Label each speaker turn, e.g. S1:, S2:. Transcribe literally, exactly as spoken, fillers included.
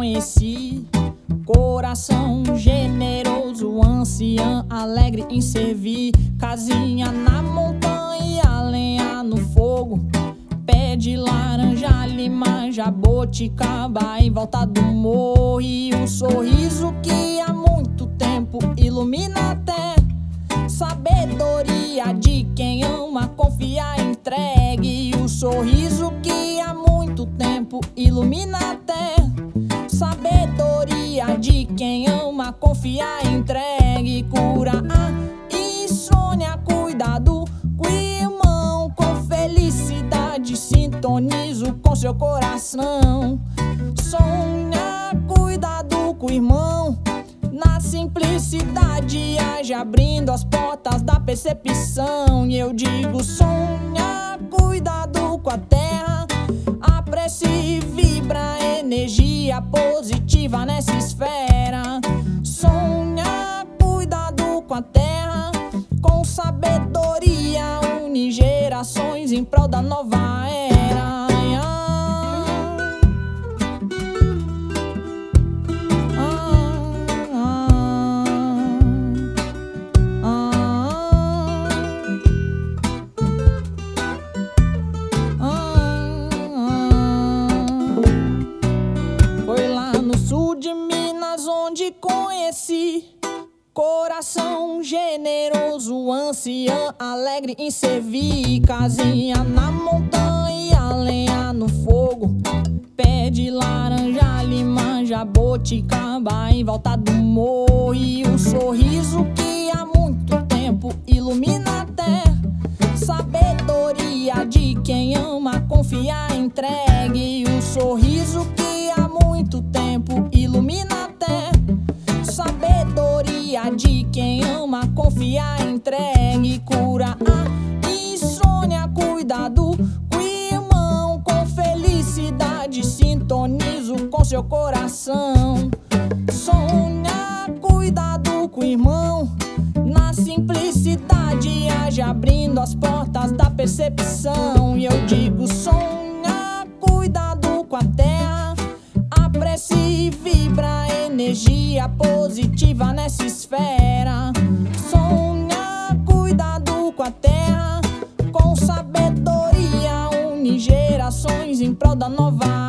S1: conheci. Coração generoso, anciã, alegre em servir. Casinha na montanha, lenha no fogo. Pé de laranja, lima, jaboticaba em volta do morro. E um sorriso que há muito tempo ilumina a terra. Sabedoria de quem ama, confia, entregue. O sorriso que há muito tempo ilumina a terra. Sabedoria de quem ama, confia, entregue. Cura a insônia, cuidado com o irmão. Com felicidade sintonizo com seu coração. Sonha, cuidado com o irmão. Na simplicidade age abrindo as portas da percepção. E eu digo sonha, cuidado com a terra. Aprecie e vibra energia positiva nessa esfera. Sonha, cuidado com a terra. Com sabedoria une gerações em prol da nova era. De Minas onde conheci. Coração generoso, anciã, alegre em servir. Casinha na montanha, lenha no fogo. Pé de laranja, lima, jaboticaba em volta do morro. E um sorriso que há muito tempo ilumina a terra. Sabedoria de quem ama, confia, entregue. O sorriso que há muito tempo ilumina a terra. Sabedoria de quem ama, confia, entregue. Cura a insônia, cuidado com o irmão. Com felicidade sintonizo com seu coração. Sonha, cuidado com o irmão. Na simplicidade age abrindo as portas da percepção. E eu digo sonha, cuidado com a terra. Aprecie e vibra energia positiva nessa esfera. Sonha, cuidado com a terra. Com sabedoria une gerações em prol da nova